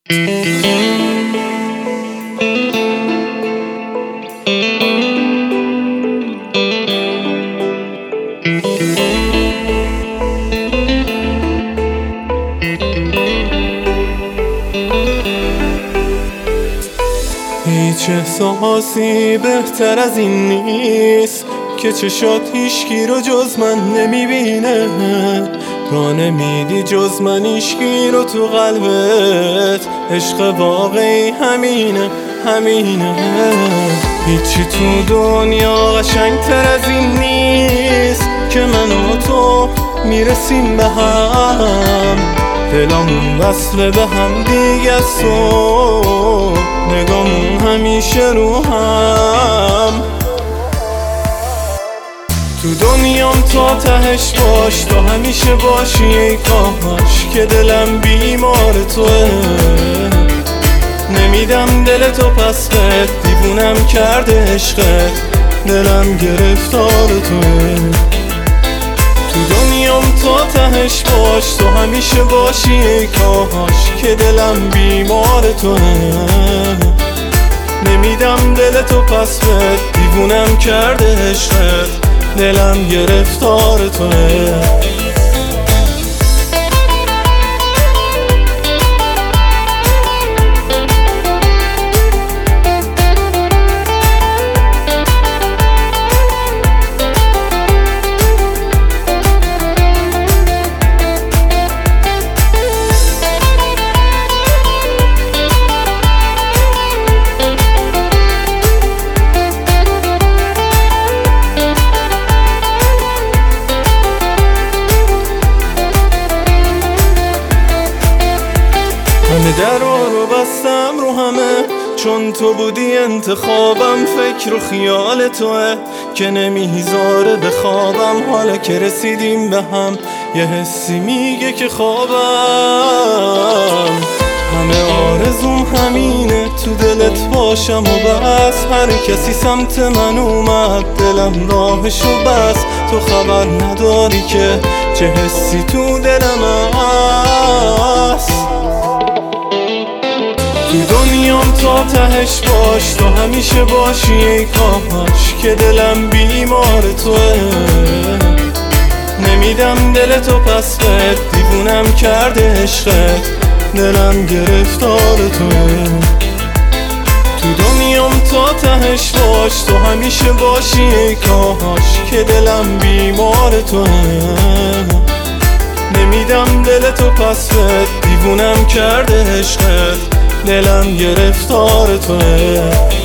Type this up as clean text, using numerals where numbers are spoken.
هیچ احساسی بهتر از این نیست که چشات هیچکی رو جز من نمیبینه، را نمیدی جز من هیچکی رو تو قلبت. عشق واقعی همینه. هیچی تو دنیا قشنگتر از این نیست که من و تو میرسیم به هم، دلامون وصله به هم دیگه است و نگامون همیشه رو هم. تو دنیام تا تهش باش، تا همیشه باشی ای کاش که دلم بیمار توه. نمیدم دل تو پس بد، دیوونم کرده عشقت، دلم گرفتار توه. تو دنیام تا تهش باش، تو همیشه باشی ای کاش که دلم بیمار توه. نمیدم دل تو پس بد، دیوونم کرده عشقت، دلم گرفتار توه. همه درها رو بستم رو همه، چون تو بودی انتخابم. فکر و خیال توه که نمیذاره بخوابم. حالا که رسیدیم به هم یه حسی میگه که خوابم. همه آرزوم همینه تو دلت باشم و بس. هر کسی سمت من اومد دلم راهشو بس. تو خبر نداری که چه حسی تو دلم هست. تو دنیام تا تهش باش، تو همیشه باشی ای کاش که دلم بیمار توه. نمیدم دل تو پس بد، دیوونم کرده عشقت، دلم گرفتار توه. تو دنیام تا تهش باش، تو همیشه باشی ای کاش که دلم بیمار توه. نمیدم دل تو پس بد، دیوونم کرده عشقت، دلم گرفتار توه.